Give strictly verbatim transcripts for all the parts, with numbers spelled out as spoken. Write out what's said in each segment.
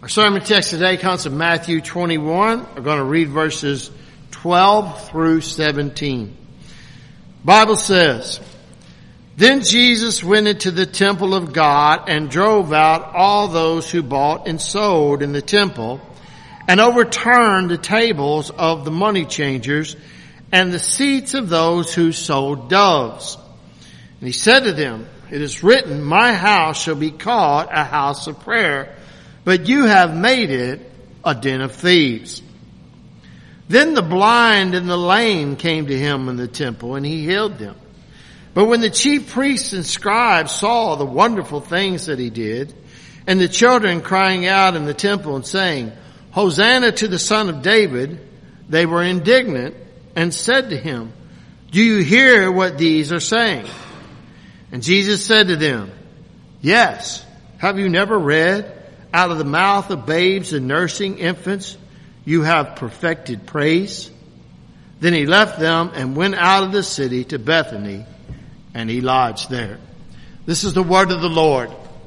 Our sermon text today comes from Matthew twenty-one. We're going to read verses twelve through seventeen. Bible says, "Then Jesus went into the temple of God and drove out all those who bought and sold in the temple, and overturned the tables of the money changers and the seats of those who sold doves. And he said to them, 'It is written, my house shall be called a house of prayer, but you have made it a den of thieves.' Then the blind and the lame came to him in the temple, and he healed them. But when the chief priests and scribes saw the wonderful things that he did, and the children crying out in the temple and saying, 'Hosanna to the Son of David,' they were indignant and said to him, 'Do you hear what these are saying?' And Jesus said to them, 'Yes, have you never read, out of the mouth of babes and nursing infants, you have perfected praise?' Then he left them and went out of the city to Bethany, and he lodged there." This is the word of the Lord.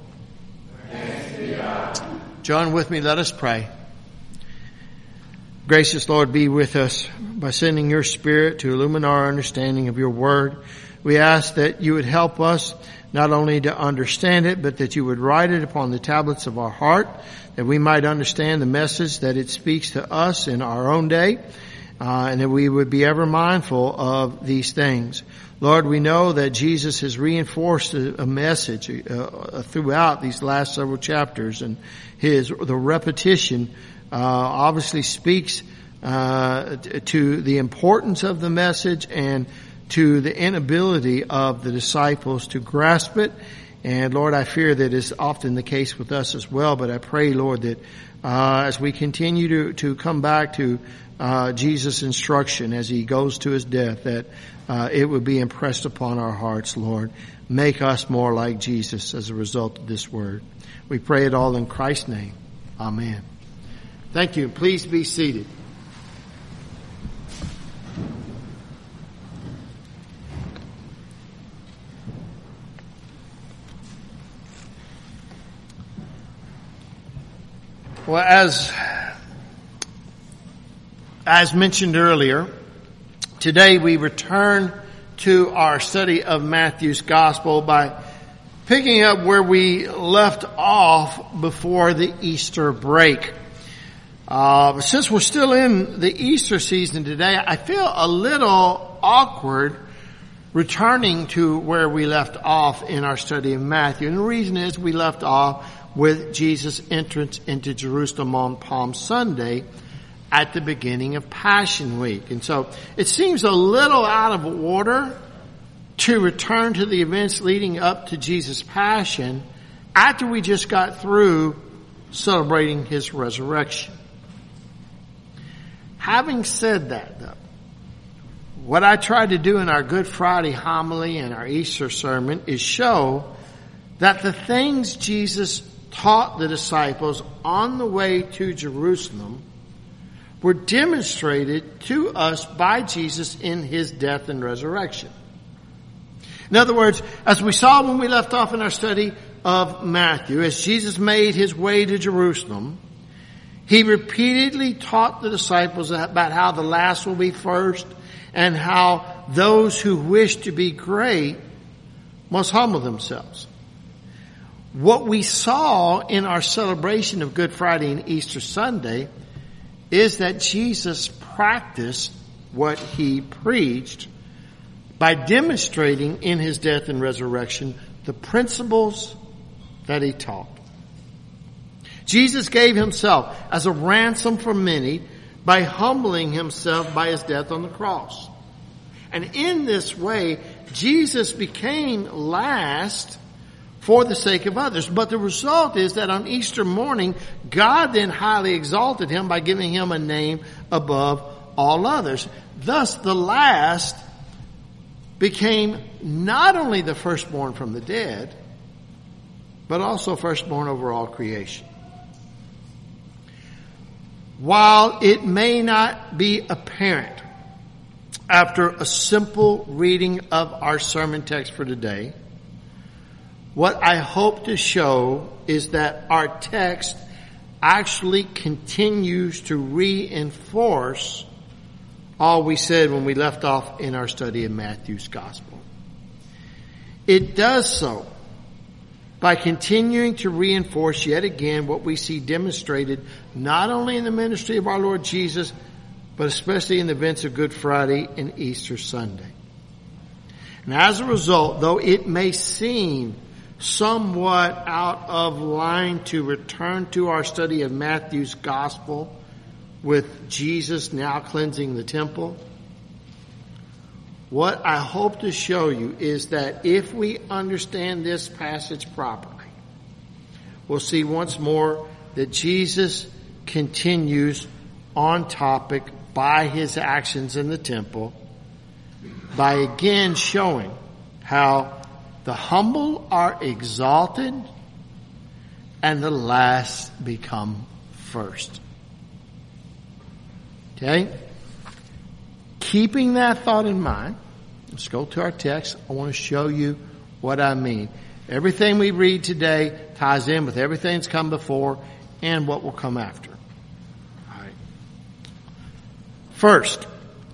Thanks be to God. Join with me, let us pray. Gracious Lord, be with us by sending your Spirit to illumine our understanding of your word. We ask that you would help us not only to understand it, but that you would write it upon the tablets of our heart, that we might understand the message that it speaks to us in our own day, uh, and that we would be ever mindful of these things. Lord, we know that Jesus has reinforced a, a message uh, throughout these last several chapters, and his the repetition uh, obviously speaks uh, to the importance of the message and to the inability of the disciples to grasp it. And Lord, I fear that is often the case with us as well. But I pray, Lord, that uh, as we continue to, to come back to uh, Jesus' instruction as he goes to his death, that uh, it would be impressed upon our hearts, Lord. Make us more like Jesus as a result of this word. We pray it all in Christ's name. Amen. Thank you. Please be seated. Well, as, as mentioned earlier, today we return to our study of Matthew's Gospel by picking up where we left off before the Easter break. Uh, since we're still in the Easter season today, I feel a little awkward returning to where we left off in our study of Matthew. And the reason is we left off with Jesus' entrance into Jerusalem on Palm Sunday at the beginning of Passion Week. And so it seems a little out of order to return to the events leading up to Jesus' Passion after we just got through celebrating his resurrection. Having said that, though, what I tried to do in our Good Friday homily and our Easter sermon is show that the things Jesus taught the disciples on the way to Jerusalem were demonstrated to us by Jesus in his death and resurrection. In other words, as we saw when we left off in our study of Matthew, as Jesus made his way to Jerusalem, he repeatedly taught the disciples about how the last will be first and how those who wish to be great must humble themselves. What we saw in our celebration of Good Friday and Easter Sunday is that Jesus practiced what he preached by demonstrating in his death and resurrection the principles that he taught. Jesus gave himself as a ransom for many by humbling himself by his death on the cross. And in this way, Jesus became last for the sake of others. But the result is that on Easter morning, God then highly exalted him by giving him a name above all others. Thus, the last became not only the firstborn from the dead, but also firstborn over all creation. While it may not be apparent after a simple reading of our sermon text for today, what I hope to show is that our text actually continues to reinforce all we said when we left off in our study of Matthew's gospel. It does so by continuing to reinforce yet again what we see demonstrated not only in the ministry of our Lord Jesus, but especially in the events of Good Friday and Easter Sunday. And as a result, though it may seem somewhat out of line to return to our study of Matthew's gospel with Jesus now cleansing the temple, what I hope to show you is that if we understand this passage properly, we'll see once more that Jesus continues on topic by his actions in the temple, by again showing how the humble are exalted and the last become first. Okay? Keeping that thought in mind, let's go to our text. I want to show you what I mean. Everything we read today ties in with everything that's come before and what will come after. All right. First,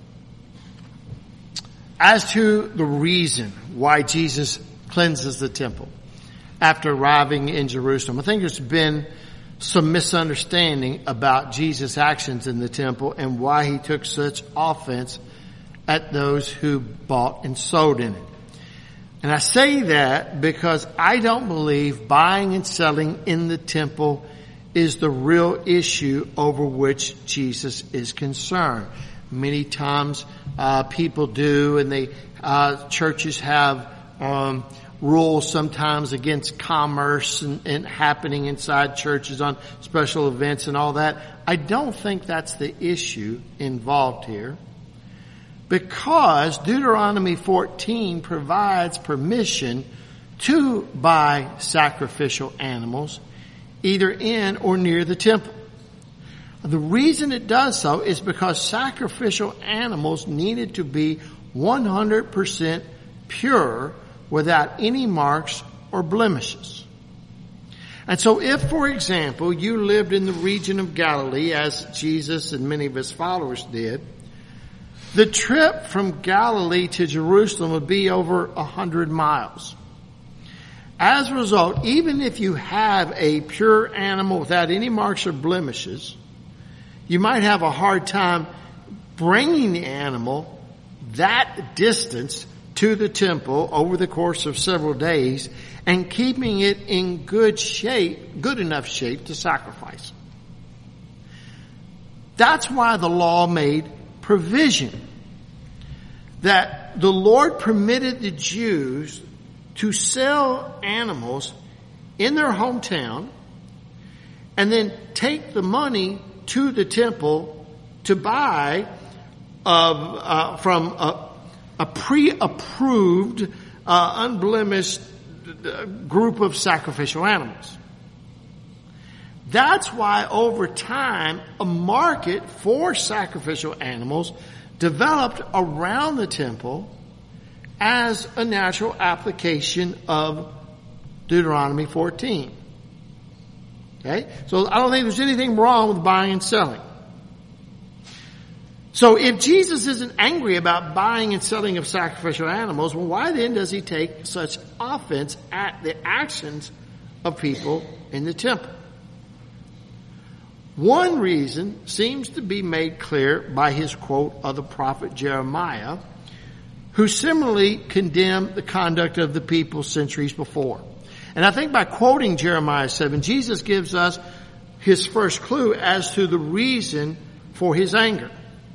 as to the reason why Jesus cleanses the temple after arriving in Jerusalem, I think there's been some misunderstanding about Jesus' actions in the temple and why he took such offense at those who bought and sold in it. And I say that because I don't believe buying and selling in the temple is the real issue over which Jesus is concerned. Many times uh people do, and they uh churches have um rules sometimes against commerce and, and happening inside churches on special events and all that. I don't think that's the issue involved here, because Deuteronomy fourteen provides permission to buy sacrificial animals either in or near the temple. The reason it does so is because sacrificial animals needed to be one hundred percent pure without any marks or blemishes. And so if, for example, you lived in the region of Galilee, as Jesus and many of his followers did, the trip from Galilee to Jerusalem would be over a hundred miles. As a result, even if you have a pure animal without any marks or blemishes, you might have a hard time bringing the animal that distance to the temple over the course of several days and keeping it in good shape, good enough shape to sacrifice. That's why the law made provision that the Lord permitted the Jews to sell animals in their hometown and then take the money to the temple to buy uh, uh, from a, a pre-approved, uh, unblemished group of sacrificial animals. That's why over time a market for sacrificial animals developed around the temple as a natural application of Deuteronomy fourteen. Okay? So I don't think there's anything wrong with buying and selling. So if Jesus isn't angry about buying and selling of sacrificial animals, well, why then does he take such offense at the actions of people in the temple? One reason seems to be made clear by his quote of the prophet Jeremiah, who similarly condemned the conduct of the people centuries before. And I think by quoting Jeremiah seven, Jesus gives us his first clue as to the reason for his anger.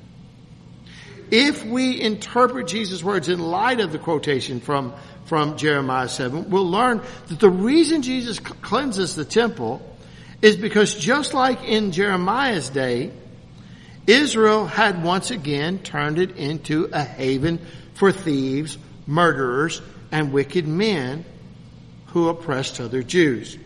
If we interpret Jesus' words in light of the quotation from, from Jeremiah seven, we'll learn that the reason Jesus cleanses the temple is because just like in Jeremiah's day, Israel had once again turned it into a haven for thieves, murderers, and wicked men who oppressed other Jews.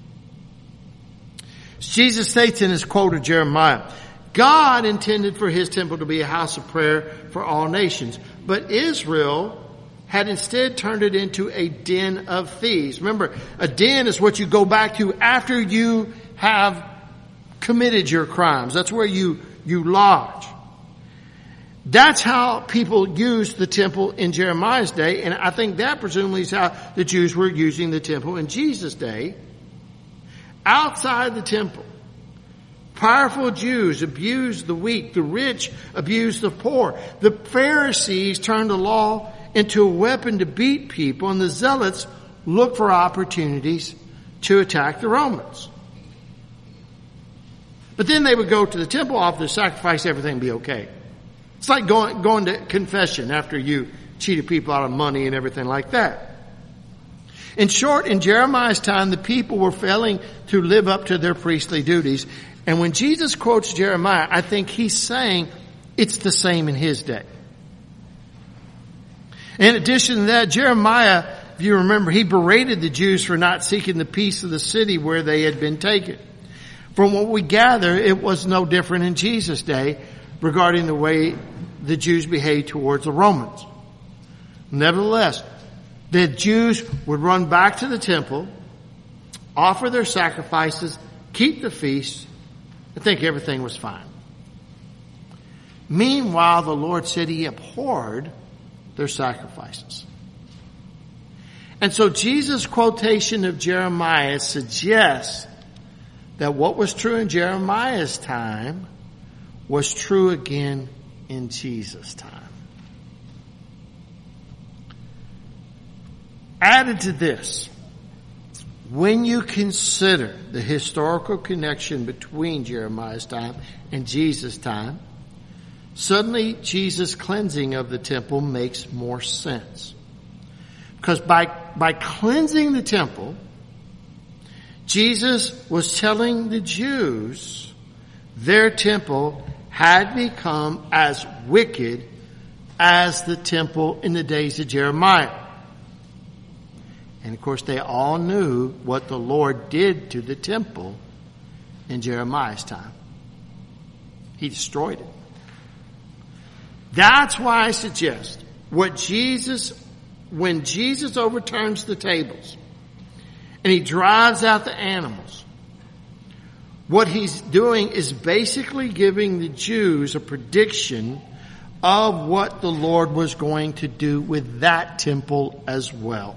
Jesus states in his quote of Jeremiah, God intended for his temple to be a house of prayer for all nations, but Israel had instead turned it into a den of thieves. Remember, a den is what you go back to after you have committed your crimes. That's where you, you lodge. That's how people used the temple in Jeremiah's day, and I think that presumably is how the Jews were using the temple in Jesus' day. Outside the temple, powerful Jews abused the weak, the rich abused the poor. The Pharisees turned the law into a weapon to beat people, and the Zealots looked for opportunities to attack the Romans. But then they would go to the temple, offer the sacrifice, everything would be okay. It's like going, going to confession after you cheated people out of money and everything like that. In short, in Jeremiah's time, the people were failing to live up to their priestly duties. And when Jesus quotes Jeremiah, I think he's saying it's the same in his day. In addition to that, Jeremiah, if you remember, he berated the Jews for not seeking the peace of the city where they had been taken. From what we gather, it was no different in Jesus' day regarding the way the Jews behaved towards the Romans. Nevertheless, the Jews would run back to the temple, offer their sacrifices, keep the feast, and think everything was fine. Meanwhile, the Lord said he abhorred their sacrifices. And so Jesus' quotation of Jeremiah suggests that what was true in Jeremiah's time was true again in Jesus' time. Added to this, when you consider the historical connection between Jeremiah's time and Jesus' time, suddenly Jesus' cleansing of the temple makes more sense. Because by, by cleansing the temple, Jesus was telling the Jews their temple had become as wicked as the temple in the days of Jeremiah. And of course, they all knew what the Lord did to the temple in Jeremiah's time. He destroyed it. That's why I suggest what Jesus, when Jesus overturns the tables and he drives out the animals, what he's doing is basically giving the Jews a prediction of what the Lord was going to do with that temple as well.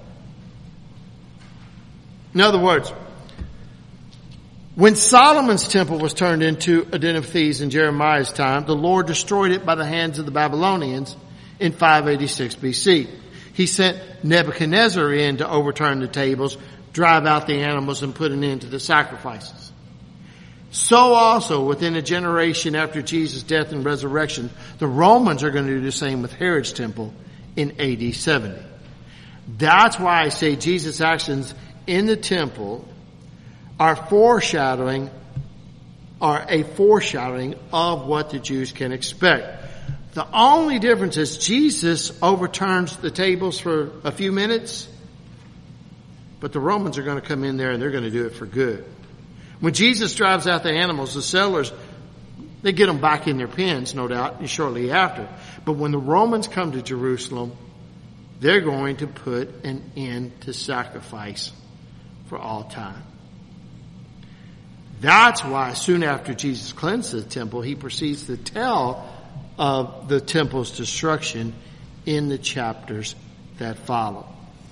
In other words, when Solomon's temple was turned into a den of thieves in Jeremiah's time, the Lord destroyed it by the hands of the Babylonians in five eighty-six B C. He sent Nebuchadnezzar in to overturn the tables, drive out the animals, and put an end to the sacrifices. So also, within a generation after Jesus' death and resurrection, the Romans are going to do the same with Herod's temple in A D seventy. That's why I say Jesus' actions in the temple are foreshadowing, are a foreshadowing of what the Jews can expect. The only difference is Jesus overturns the tables for a few minutes, but the Romans are going to come in there and they're going to do it for good. When Jesus drives out the animals, the settlers, they get them back in their pens, no doubt, shortly after. But when the Romans come to Jerusalem, they're going to put an end to sacrifice for all time. That's why soon after Jesus cleansed the temple, he proceeds to tell of the temple's destruction in the chapters that follow.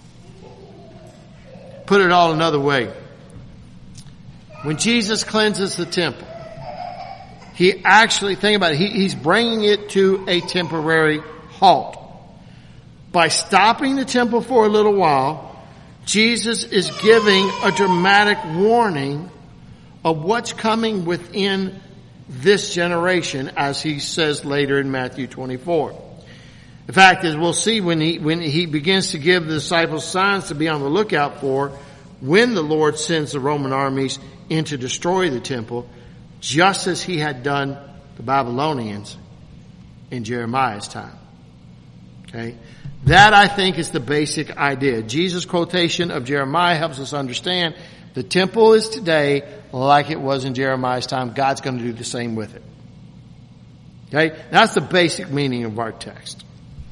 Put it all another way. When Jesus cleanses the temple, he actually, think about it, he, he's bringing it to a temporary halt. By stopping the temple for a little while, Jesus is giving a dramatic warning of what's coming within this generation, as he says later in Matthew twenty-four. The fact is, we'll see when he, when he begins to give the disciples signs to be on the lookout for when the Lord sends the Roman armies in to destroy the temple, just as he had done the Babylonians in Jeremiah's time. Okay? That, I think, is the basic idea. Jesus' quotation of Jeremiah helps us understand the temple is today like it was in Jeremiah's time. God's going to do the same with it. Okay? That's the basic meaning of our text.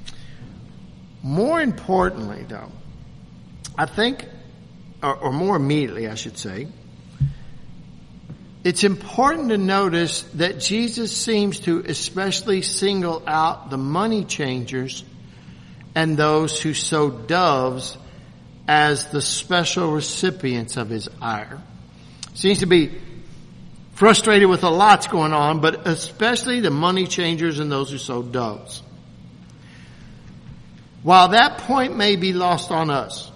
More importantly, though, I think, or, or more immediately, I should say, it's important to notice that Jesus seems to especially single out the money changers and those who sow doves as the special recipients of his ire. Seems to be frustrated with a lot's going on, but especially the money changers and those who sow doves. While that point may be lost on us,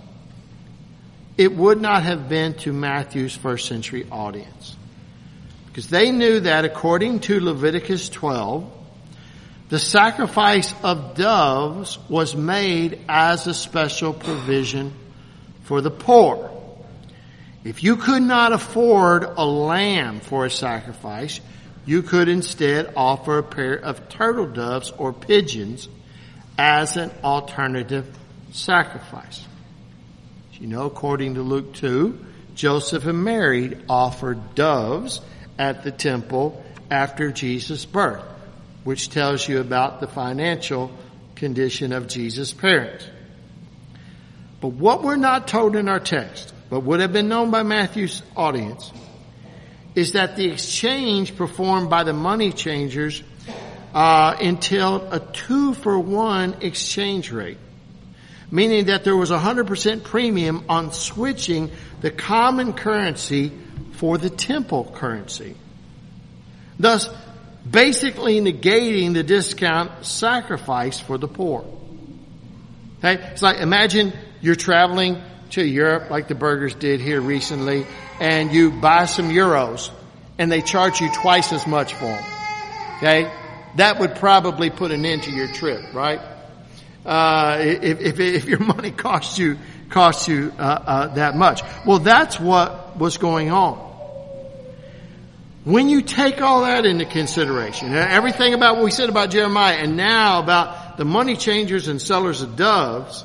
it would not have been to Matthew's first century audience. Because they knew that according to Leviticus twelve, the sacrifice of doves was made as a special provision for the poor. If you could not afford a lamb for a sacrifice, you could instead offer a pair of turtle doves or pigeons as an alternative sacrifice. As you know, according to Luke two, Joseph and Mary offered doves at the temple after Jesus' birth, which tells you about the financial condition of Jesus' parents. But what we're not told in our text, but would have been known by Matthew's audience, is that the exchange performed by the money changers uh, entailed a two-for-one exchange rate, meaning that there was a one hundred percent premium on switching the common currency for the temple currency, thus basically negating the discount sacrifice for the poor. Okay? It's like, imagine you're traveling to Europe like the burgers did here recently, and you buy some euros and they charge you twice as much for them. Okay? That would probably put an end to your trip, right? Uh, if, if, if your money costs you, costs you, uh, uh, that much. Well, that's what was going on. When you take all that into consideration, everything about what we said about Jeremiah and now about the money changers and sellers of doves,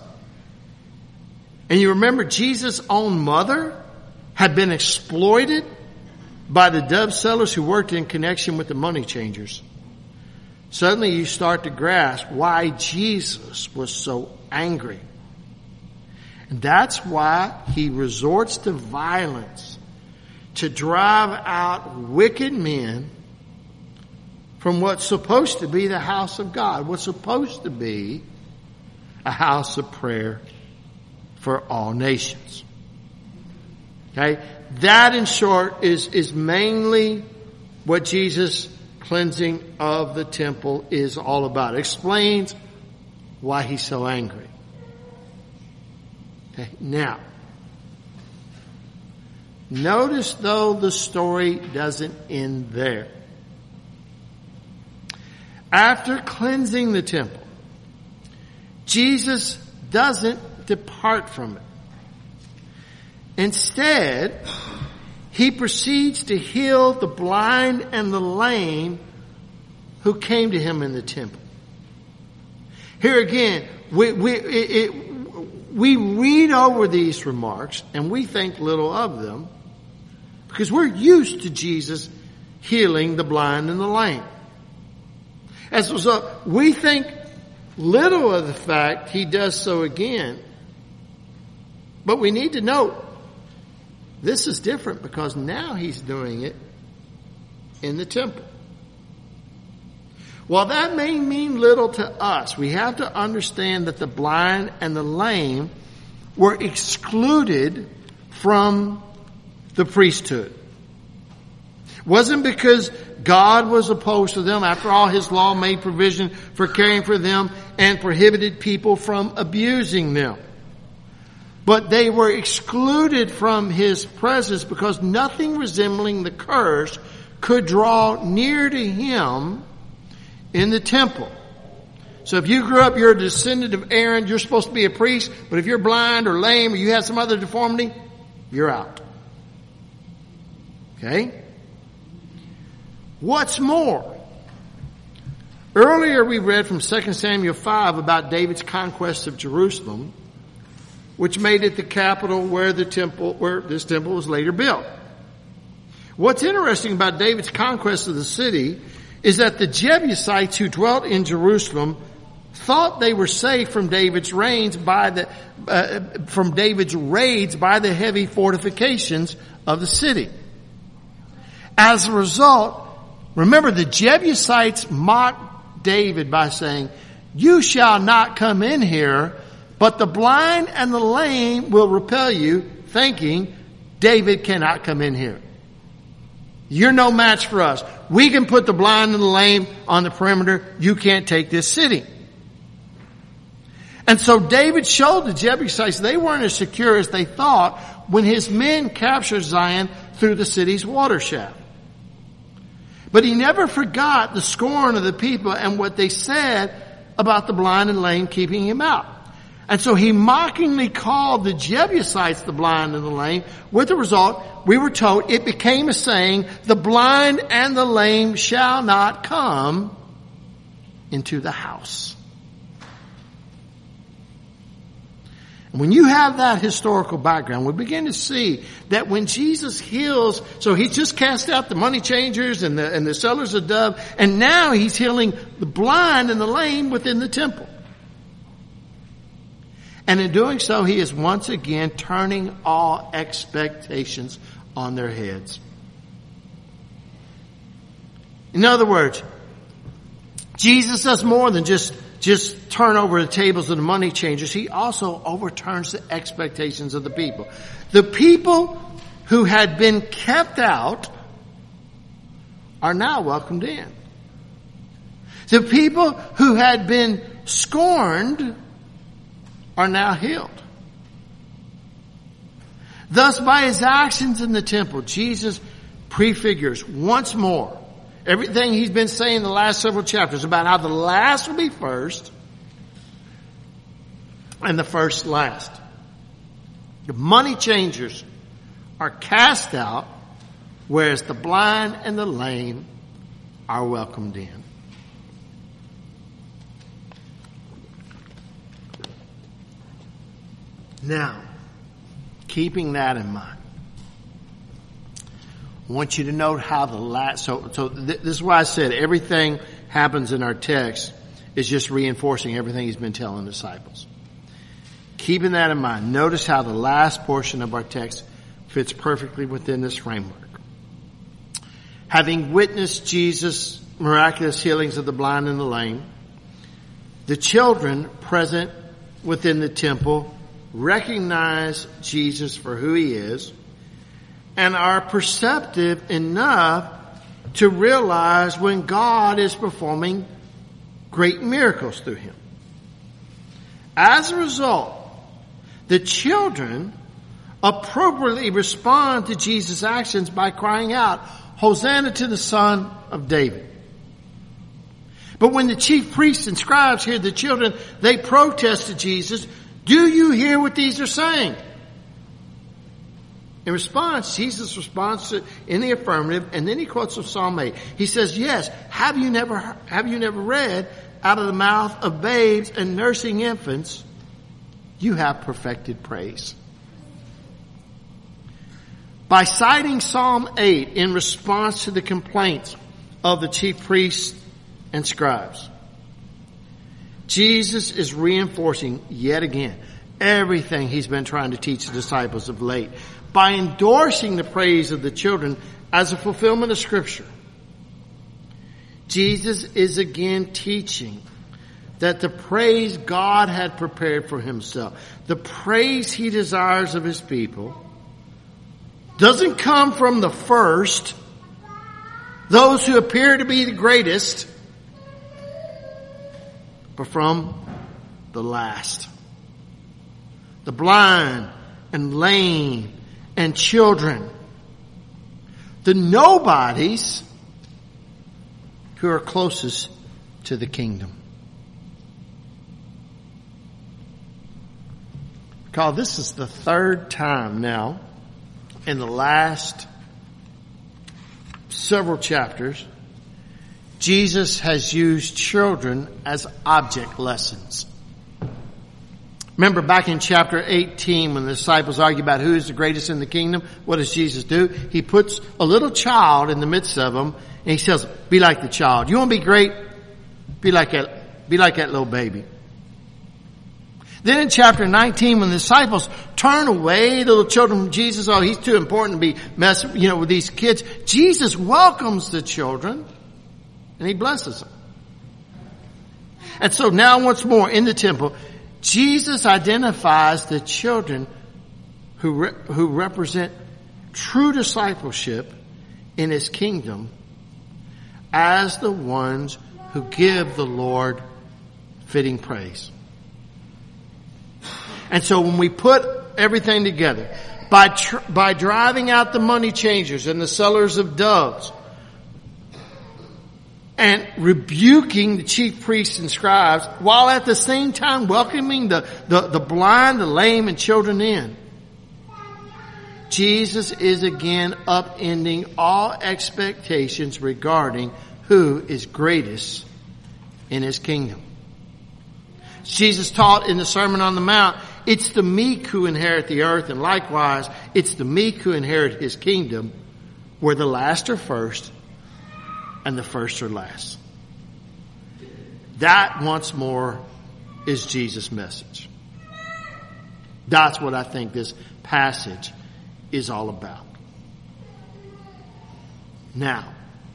and you remember Jesus' own mother had been exploited by the dove sellers who worked in connection with the money changers, suddenly you start to grasp why Jesus was so angry. And that's why he resorts to violence to drive out wicked men from what's supposed to be the house of God, what's supposed to be a house of prayer for all nations. Okay? That, in short, is, is mainly what Jesus' cleansing of the temple is all about. It explains why he's so angry. Okay? Now, notice, though, the story doesn't end there. After cleansing the temple, Jesus doesn't depart from it. Instead, he proceeds to heal the blind and the lame who came to him in the temple. Here again, we, we, it, it, we read over these remarks and we think little of them, because we're used to Jesus healing the blind and the lame. And so, so we think little of the fact he does so again. But we need to note, this is different because now he's doing it in the temple. While that may mean little to us, we have to understand that the blind and the lame were excluded from the priesthood. It wasn't because God was opposed to them. After all, his law made provision for caring for them and prohibited people from abusing them. But they were excluded from his presence because nothing resembling the curse could draw near to him in the temple. So if you grew up, you're a descendant of Aaron, you're supposed to be a priest, but if you're blind or lame or you have some other deformity, you're out. Okay? What's more, earlier we read from Second Samuel five about David's conquest of Jerusalem, which made it the capital where the temple, where this temple was later built. What's interesting about David's conquest of the city is that the Jebusites who dwelt in Jerusalem thought they were safe from David's raids by the uh, from David's raids by the heavy fortifications of the city. As a result, remember the Jebusites mocked David by saying, "You shall not come in here, but the blind and the lame will repel you," thinking David cannot come in here. You're no match for us. We can put the blind and the lame on the perimeter. You can't take this city. And so David showed the Jebusites they weren't as secure as they thought when his men captured Zion through the city's water shaft. But he never forgot the scorn of the people and what they said about the blind and lame keeping him out. And so he mockingly called the Jebusites the blind and the lame. With the result, we were told it became a saying, "The blind and the lame shall not come into the house." And when you have that historical background, we begin to see that when Jesus heals, so he's just cast out the money changers and the, and the sellers of dove, and now he's healing the blind and the lame within the temple. And in doing so, he is once again turning all expectations on their heads. In other words, Jesus does more than just, just turn over the tables of the money changers. He also overturns the expectations of the people. The people who had been kept out are now welcomed in. The people who had been scorned are now healed. Thus, by his actions in the temple, Jesus prefigures once more everything he's been saying in the last several chapters about how the last will be first and the first last. The money changers are cast out, whereas the blind and the lame are welcomed in. Now, keeping that in mind, I want you to note how the last, so, so th- this is why I said everything happens in our text is just reinforcing everything he's been telling the disciples. Keeping that in mind, notice how the last portion of our text fits perfectly within this framework. Having witnessed Jesus' miraculous healings of the blind and the lame, the children present within the temple recognize Jesus for who he is and are perceptive enough to realize when God is performing great miracles through him. As a result, the children appropriately respond to Jesus' actions by crying out, "Hosanna to the Son of David." But when the chief priests and scribes hear the children, they protest to Jesus, "Do you hear what these are saying?" In response, Jesus responds to, in the affirmative, and then he quotes from Psalm eight. He says, "Yes, have you never, have you never read, out of the mouth of babes and nursing infants, you have perfected praise." By citing Psalm eight in response to the complaints of the chief priests and scribes, Jesus is reinforcing yet again everything he's been trying to teach the disciples of late by endorsing the praise of the children as a fulfillment of Scripture. Jesus is again teaching that the praise God had prepared for himself, the praise he desires of his people, doesn't come from the first, those who appear to be the greatest, but from the last. The blind and lame and children. The nobodies who are closest to the kingdom. Recall, this is the third time now in the last several chapters Jesus has used children as object lessons. Remember back in chapter eighteen when the disciples argue about who is the greatest in the kingdom, what does Jesus do? He puts a little child in the midst of them and he says, "Be like the child. You want to be great? Be like that, be like that little baby." Then in chapter nineteen, when the disciples turn away the little children from Jesus, oh, he's too important to be messing, you know, with these kids. Jesus welcomes the children and he blesses them. And so now once more in the temple, Jesus identifies the children who re- who represent true discipleship in his kingdom as the ones who give the Lord fitting praise. And so when we put everything together, by tr- by driving out the money changers and the sellers of doves, and rebuking the chief priests and scribes, while at the same time welcoming the, the, the blind, the lame, and children in, Jesus is again upending all expectations regarding who is greatest in his kingdom. Jesus taught in the Sermon on the Mount, it's the meek who inherit the earth, and likewise, it's the meek who inherit his kingdom, where the last are first and the first are last. That, once more, is Jesus' message. That's what I think this passage is all about. Now,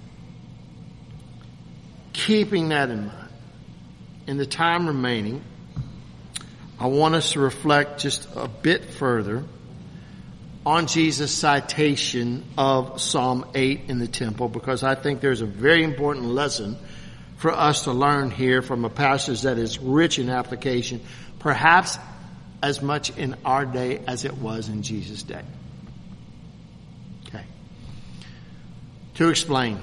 keeping that in mind, in the time remaining, I want us to reflect just a bit further on Jesus' citation of Psalm eight in the temple, because I think there's a very important lesson for us to learn here from a passage that is rich in application, perhaps as much in our day as it was in Jesus' day. Okay. To explain,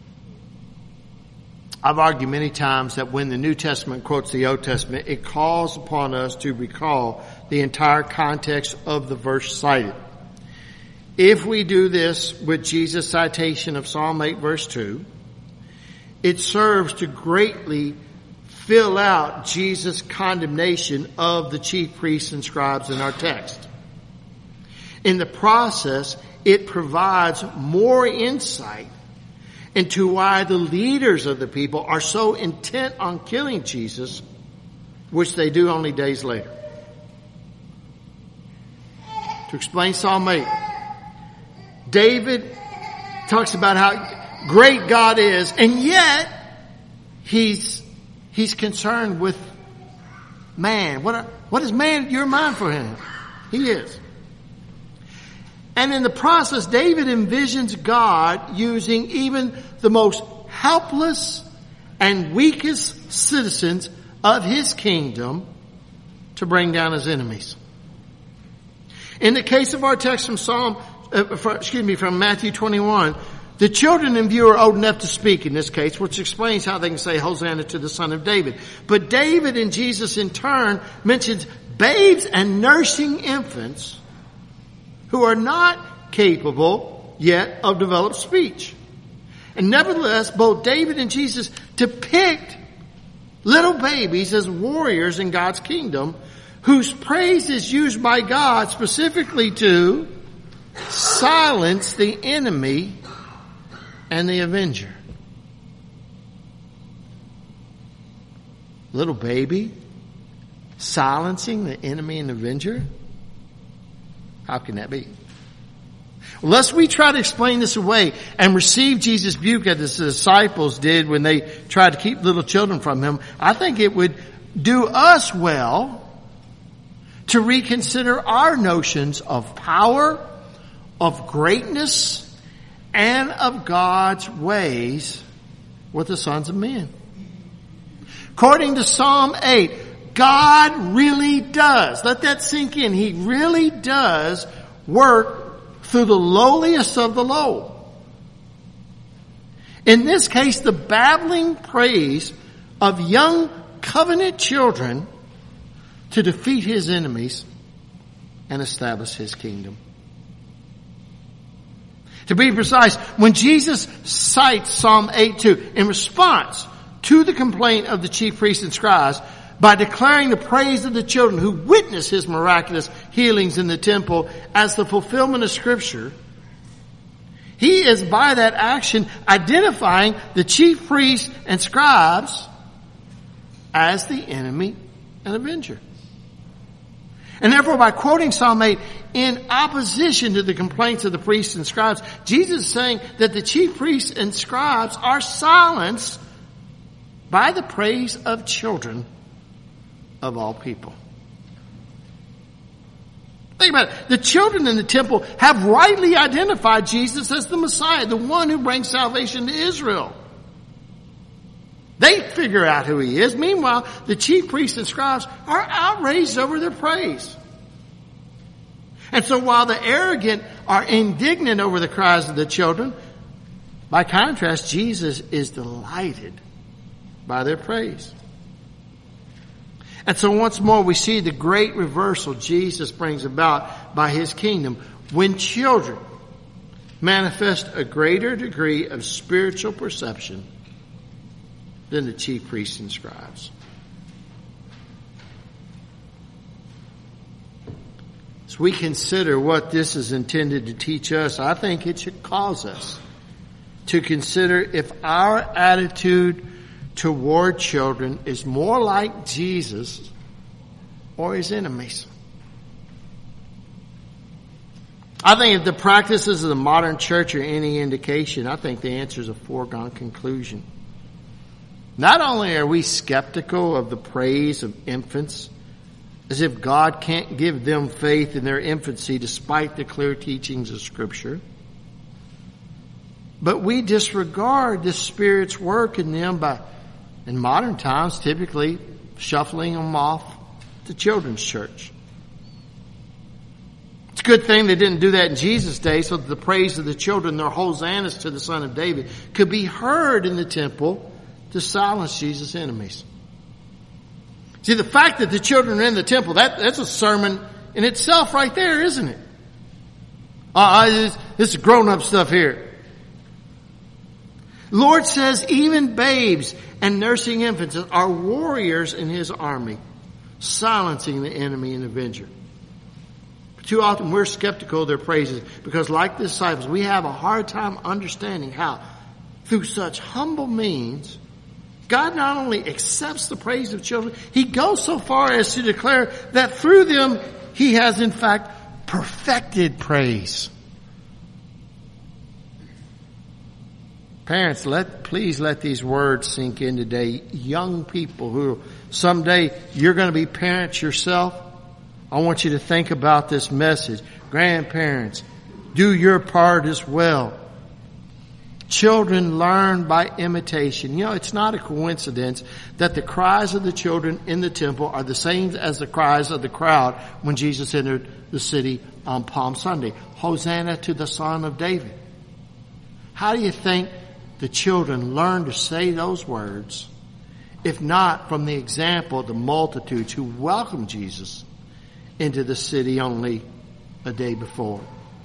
I've argued many times that when the New Testament quotes the Old Testament, it calls upon us to recall the entire context of the verse cited. If we do this with Jesus' citation of Psalm eight verse two, it serves to greatly fill out Jesus' condemnation of the chief priests and scribes in our text. In the process, it provides more insight into why the leaders of the people are so intent on killing Jesus, which they do only days later. To explain Psalm eight, David talks about how great God is, and yet he's he's concerned with man. What are, what is man? You're mine for him. He is. And in the process, David envisions God using even the most helpless and weakest citizens of his kingdom to bring down his enemies. In the case of our text from Psalm, uh, for, excuse me, from Matthew twenty-one, the children in view are old enough to speak in this case, which explains how they can say Hosanna to the Son of David. But David and Jesus in turn mentions babes and nursing infants who are not capable yet of developed speech. And nevertheless, both David and Jesus depict little babies as warriors in God's kingdom, whose praise is used by God specifically to silence the enemy and the avenger. Little baby silencing the enemy and avenger? How can that be? Lest we try to explain this away and receive Jesus' rebuke as the disciples did when they tried to keep little children from him, I think it would do us well to reconsider our notions of power, of greatness, and of God's ways with the sons of men. According to Psalm eight, God really does, let that sink in, he really does work through the lowliest of the low. In this case, the babbling praise of young covenant children to defeat his enemies and establish his kingdom. To be precise, when Jesus cites Psalm eight two in response to the complaint of the chief priests and scribes, by declaring the praise of the children who witness his miraculous healings in the temple as the fulfillment of Scripture, he is by that action identifying the chief priests and scribes as the enemy and avenger. And therefore, by quoting Psalm eight in opposition to the complaints of the priests and scribes, Jesus is saying that the chief priests and scribes are silenced by the praise of children of all people. Think about it. The children in the temple have rightly identified Jesus as the Messiah, the one who brings salvation to Israel. They figure out who he is. Meanwhile, the chief priests and scribes are outraged over their praise. And so while the arrogant are indignant over the cries of the children, by contrast, Jesus is delighted by their praise. And so once more we see the great reversal Jesus brings about by his kingdom when children manifest a greater degree of spiritual perception than the chief priests and scribes. As we consider what this is intended to teach us, I think it should cause us to consider if our attitude toward children is more like Jesus or his enemies. I think if the practices of the modern church are any indication, I think the answer is a foregone conclusion. Not only are we skeptical of the praise of infants, as if God can't give them faith in their infancy despite the clear teachings of Scripture, but we disregard the Spirit's work in them by, in modern times, typically shuffling them off to children's church. It's a good thing they didn't do that in Jesus' day so that the praise of the children, their hosannas to the Son of David, could be heard in the temple to silence Jesus' enemies. See, the fact that the children are in the temple, that, that's a sermon in itself right there, isn't it? Uh, this, this is grown-up stuff here. The Lord says even babes and nursing infants are warriors in his army, silencing the enemy and avenger. But too often we're skeptical of their praises because, like the disciples, we have a hard time understanding how, through such humble means, God not only accepts the praise of children, he goes so far as to declare that through them he has in fact perfected praise. Parents, let, please let these words sink in today. Young people who someday you're going to be parents yourself, I want you to think about this message. Grandparents, do your part as well. Children learn by imitation. You know, it's not a coincidence that the cries of the children in the temple are the same as the cries of the crowd when Jesus entered the city on Palm Sunday. Hosanna to the Son of David. How do you think the children learned to say those words, if not from the example of the multitudes who welcomed Jesus into the city only a day before?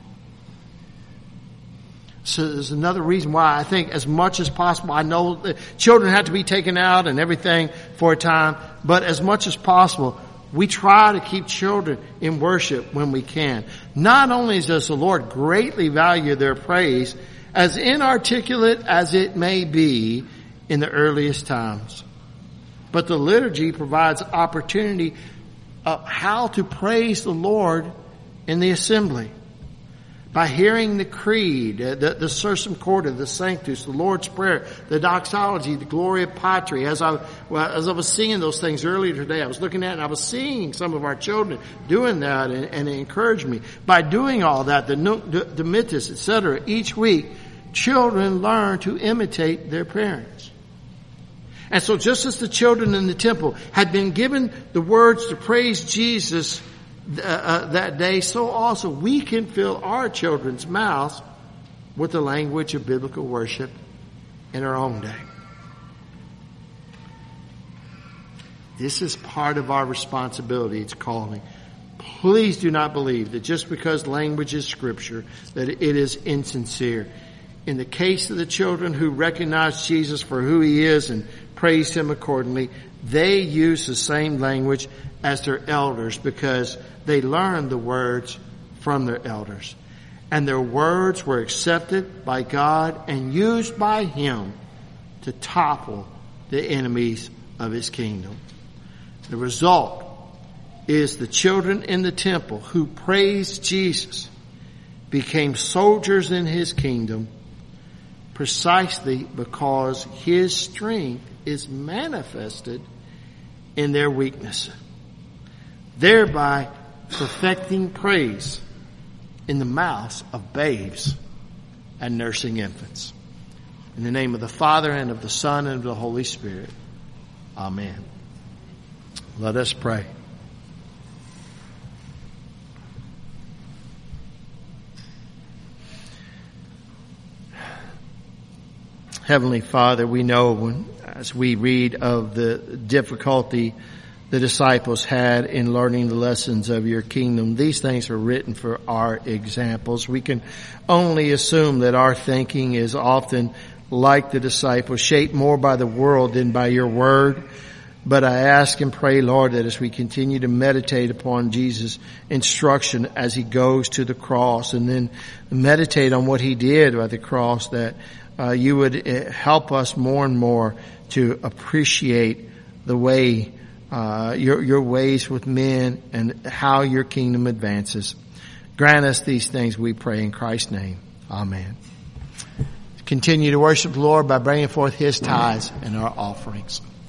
So there's another reason why I think as much as possible, I know that children have to be taken out and everything for a time, but as much as possible, we try to keep children in worship when we can. Not only does the Lord greatly value their praise, as inarticulate as it may be in the earliest times, but the liturgy provides opportunity of how to praise the Lord in the assembly. By hearing the creed, the, the Sursum Corda, the Sanctus, the Lord's Prayer, the doxology, the Gloria Patri. As I, well, as I was singing those things earlier today, I was looking at it and I was seeing some of our children doing that, and, and it encouraged me. By doing all that, the, the, the Mittis, et cetera, each week, children learn to imitate their parents. And so just as the children in the temple had been given the words to praise Jesus Uh, uh, that day, so also we can fill our children's mouths with the language of biblical worship in our own day. This is part of our responsibility. It's calling. Please do not believe that just because language is scripture, that it is insincere. In the case of the children who recognized Jesus for who he is and praised him accordingly, they used the same language as their elders because they learned the words from their elders. And their words were accepted by God and used by him to topple the enemies of his kingdom. The result is the children in the temple who praised Jesus became soldiers in his kingdom precisely because his strength is manifested in their weakness, thereby perfecting praise in the mouths of babes and nursing infants. In the name of the Father, and of the Son, and of the Holy Spirit. Amen. Let us pray. Heavenly Father, we know when, as we read of the difficulty the disciples had in learning the lessons of your kingdom, these things are written for our examples. We can only assume that our thinking is often like the disciples, shaped more by the world than by your word. But I ask and pray, Lord, that as we continue to meditate upon Jesus' instruction as he goes to the cross, and then meditate on what he did by the cross, that uh, you would help us more and more to appreciate the way, uh, your, your ways with men and how your kingdom advances. Grant us these things, we pray in Christ's name. Amen. Continue to worship the Lord by bringing forth his tithes and our offerings.